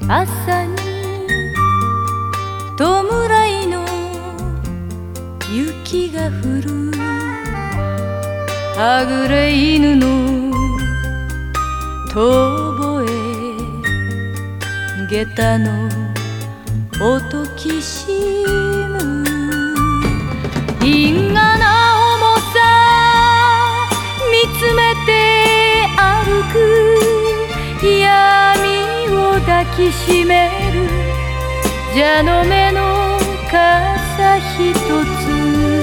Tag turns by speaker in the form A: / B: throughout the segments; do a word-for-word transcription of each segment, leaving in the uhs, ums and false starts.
A: 朝に弔いの雪が降る、はぐれ犬の遠吠え、下駄の音きしむ、因果な重さ見つめて歩く、闇を抱きしめる蛇の目の傘ひとつ、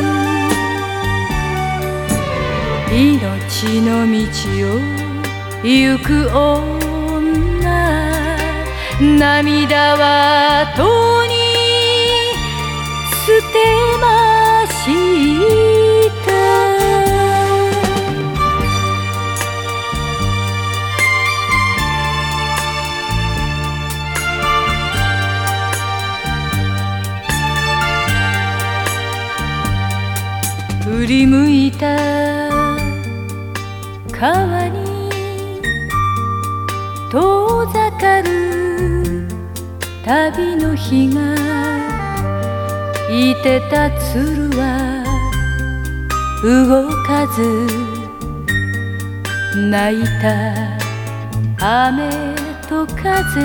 A: 命の道を行く女、涙はとに捨てました。振り向いた川に遠ざかる旅の日が、いてた鶴は動かず、泣いた雨と風、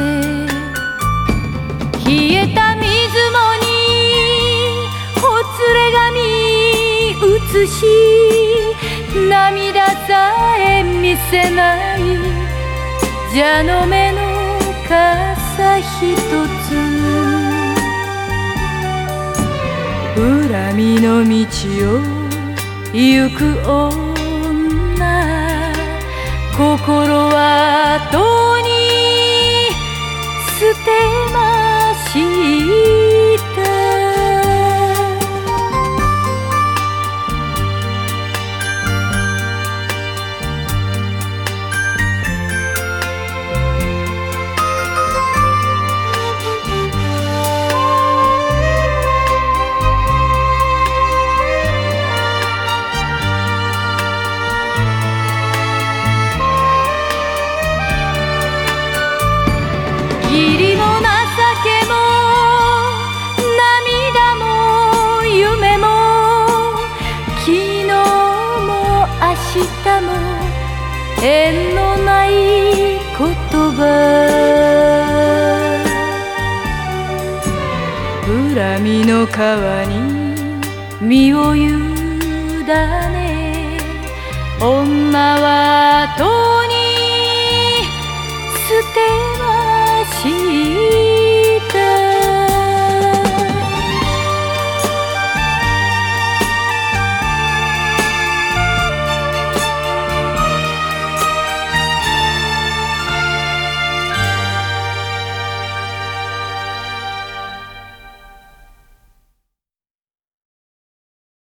A: 冷えた水面にほつれ髪映し、涙さえ見せない蛇の目の傘ひとつ、恨みの道を行く女、心はとに捨てました。義理も情けも涙も夢も、昨日も明日も縁のない言葉、恨みの川に身を委ね、女はと